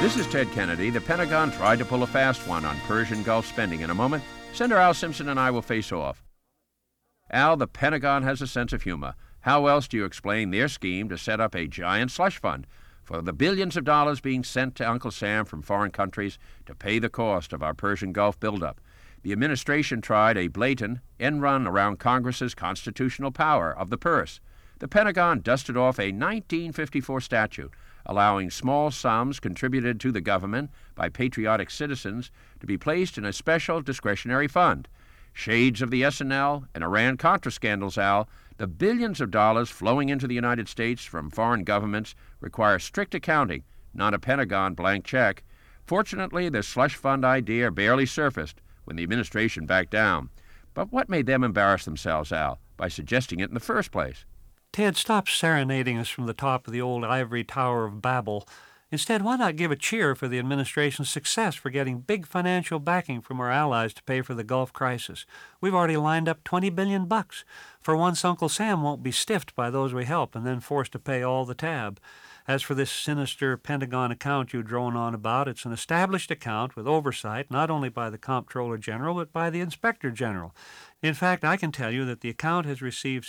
This is Ted Kennedy. The Pentagon tried to pull a fast one on Persian Gulf spending. In a moment, Senator Al Simpson and I will face off. Al, the Pentagon has a sense of humor. How else do you explain their scheme to set up a giant slush fund for the billions of dollars being sent to Uncle Sam from foreign countries to pay the cost of our Persian Gulf buildup? The administration tried a blatant end run around Congress's constitutional power of the purse. The Pentagon dusted off a 1954 statute allowing small sums contributed to the government by patriotic citizens to be placed in a special discretionary fund. Shades of the S&L and Iran-Contra scandals, Al, the billions of dollars flowing into the United States from foreign governments require strict accounting, not a Pentagon blank check. Fortunately, the slush fund idea barely surfaced when the administration backed down. But what made them embarrass themselves, Al, by suggesting it in the first place? Ted, stop serenading us from the top of the old ivory tower of Babel. Instead, why not give a cheer for the administration's success for getting big financial backing from our allies to pay for the Gulf crisis? We've already lined up $20 billion. For once, Uncle Sam won't be stiffed by those we help and then forced to pay all the tab. As for this sinister Pentagon account you drone on about, it's an established account with oversight not only by the Comptroller General but by the Inspector General. In fact, I can tell you that the account has received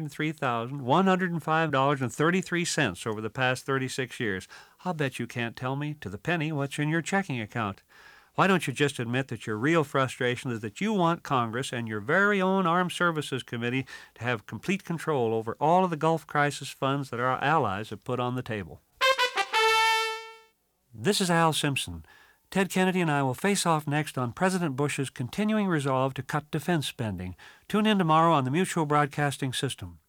$603,105.33 over the past 36 years. I'll bet you can't tell me to the penny what's in your checking account. Why don't you just admit that your real frustration is that you want Congress and your very own Armed Services Committee to have complete control over all of the Gulf crisis funds that our allies have put on the table? This is Al Simpson. Ted Kennedy and I will face off next on President Bush's continuing resolve to cut defense spending. Tune in tomorrow on the Mutual Broadcasting System.